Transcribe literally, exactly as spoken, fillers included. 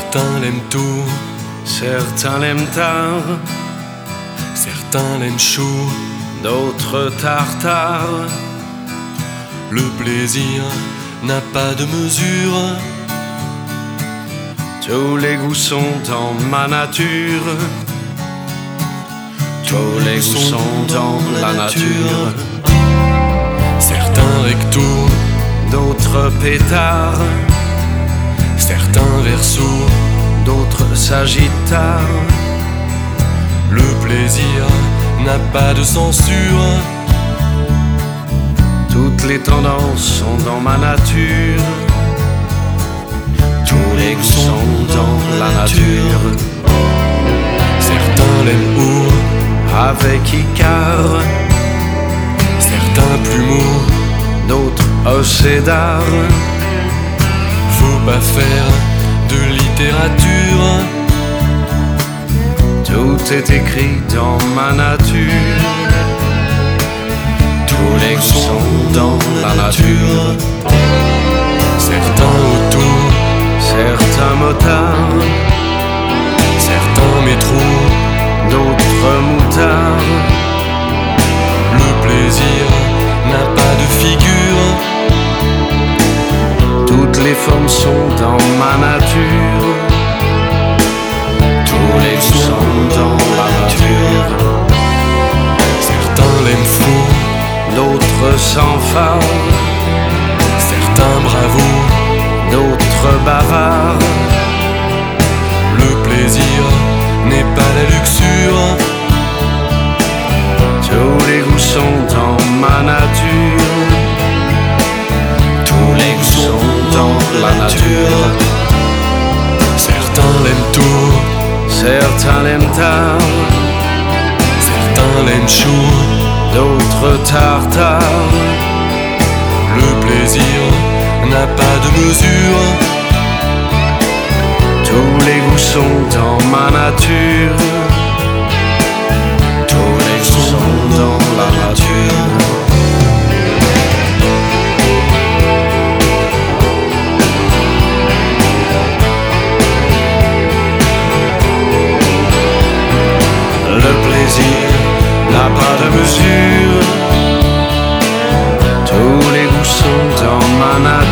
Certains l'aiment tout, certains l'aiment tard, certains l'aiment chou, d'autres tartare. Le plaisir n'a pas de mesure, tous les goûts sont dans ma nature, tous les goûts sont dans la nature. Certains recto, d'autres pétards, certains verso, d'autres sagittaires. Le plaisir n'a pas de censure, toutes les tendances sont dans ma nature, tous les goûts sont dans la nature. Certains l'aiment haut, avec Icare, certains plumeaux, d'autres au cédar. Faut pas faire de littérature, tout est écrit dans ma nature, tous les goûts sont dans la nature. Certains autos, certains motards, certains métros, d'autres moutards. Le plaisir n'a pas de figure, toutes les formes sont dans ma nature, tous les goûts sont dans la nature. Certains l'aiment fou, d'autres sans phare, certains bravos, d'autres bavards. Le plaisir n'est pas la luxure, tous les goûts sont dans ma nature, tous les goûts sont dans la nature. Certains l'aiment tout, certains l'aiment tard, certains l'aiment chou, d'autres tartare. Le plaisir n'a pas de mesure, tous les goûts sont dans ma nature, tous les goûts sont dans la nature. Le plaisir n'a pas de mesure, tous les goûts sont dans ma nature.